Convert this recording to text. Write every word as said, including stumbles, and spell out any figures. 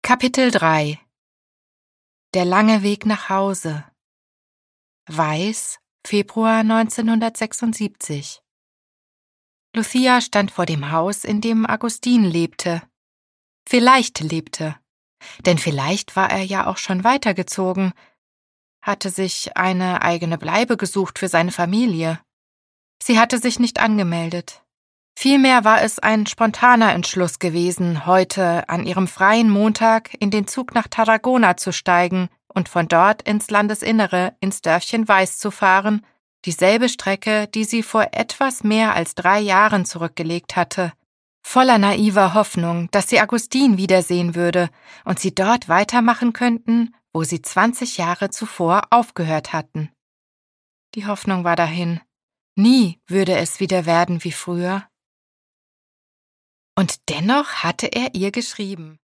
Kapitel drei. Der lange Weg nach Hause. Weiß, Februar neunzehnhundertsechsundsiebzig. Lucia stand vor dem Haus, in dem Agustin lebte. Vielleicht lebte, denn vielleicht war er ja auch schon weitergezogen, hatte sich eine eigene Bleibe gesucht für seine Familie. Sie hatte sich nicht angemeldet. Vielmehr war es ein spontaner Entschluss gewesen, heute an ihrem freien Montag in den Zug nach Tarragona zu steigen und von dort ins Landesinnere, ins Dörfchen Weiß zu fahren, dieselbe Strecke, die sie vor etwas mehr als drei Jahren zurückgelegt hatte, voller naiver Hoffnung, dass sie Agustin wiedersehen würde und sie dort weitermachen könnten, wo sie zwanzig Jahre zuvor aufgehört hatten. Die Hoffnung war dahin. Nie würde es wieder werden wie früher. Und dennoch hatte er ihr geschrieben.